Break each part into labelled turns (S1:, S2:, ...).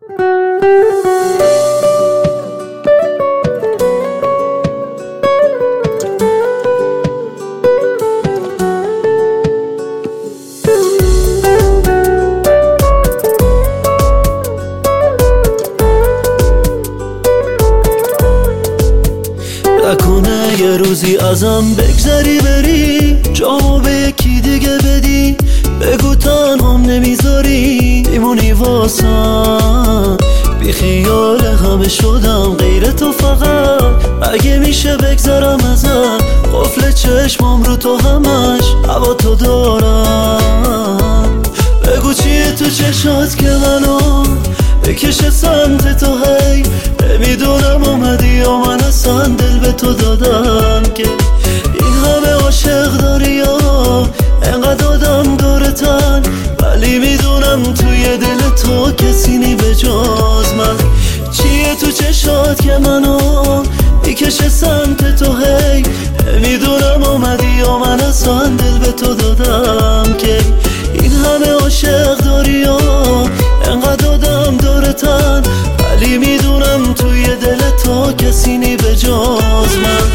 S1: نکنه یه روزی ازم بگذری بری، جامو به یکی دیگه بدی، بگو تنهام نمیذاری میمونی واسم، بی خیال همه شدم غیر تو فقط. اگه میشه بگذرم ازم، قفل چشمام رو تو همش هوا تو دارم. بگو چیه تو چشات که منو بکشه سمت تو، هی نمیدونم اومدی یا من اصلا دل به تو دادم که این همه عاشق داری یا انقدر آدم دورتن، ولی میدونم توی دل تو کسی نی به جز من. چیه تو چشات که منو میکشه سمت تو، هی نمیدونم اومدی یا من اصلا دل به تو دادم که این همه عاشق داری یا انقدر آدم دورتن، ولی میدونم توی دل تو کسی نی به جز من.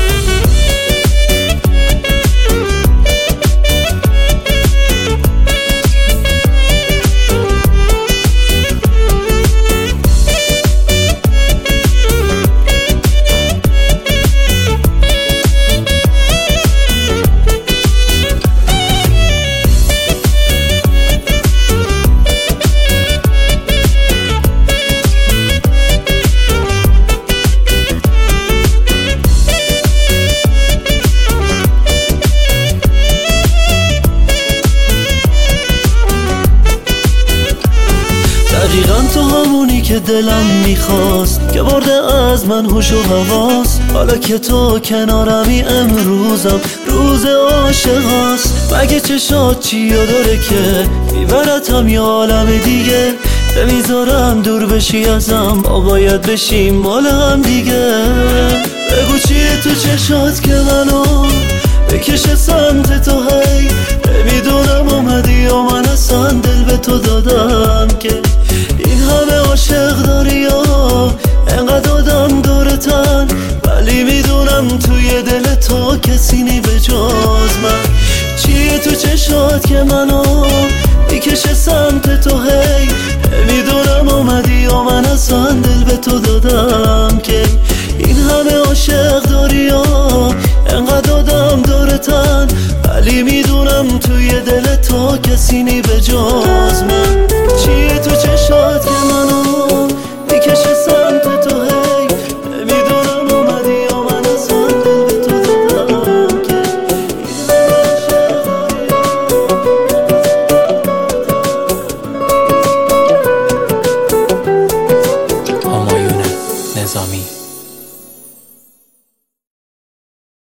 S1: دقیقا تو همونی که دلم میخواست، که برده از من هوش و حواس. حالا که تو کنارمی امروزم روز عاشق هست. مگه چشات چیا داره که میبرتم یه عالم دیگه، نمیذارم دور بشی ازم، ما باید بشیم مال هم دیگه. بگو چیه تو چشات که منو بکشه سمت تو، هی نمیدونم اومدی یا من اصلا دل به تو دادم که این همه عاشق داری یا انقدر آدم دورتن، ولی میدونم توی دل تو کسی نی به جز من. چیه تو چشات که منو میکشه سمت تو، هی نمیدونم اومدی یا من اصلا دل به تو دادم که این همه عاشق داری یا انقدر آدم دورتن، ولی میدونم توی دل تو کسی نی به جز من. چیه تو چشات که منو میکشه سمت تو، هی نمیدونم اومدی یا من اصلا دل به تو دادم که
S2: همایون نظامی.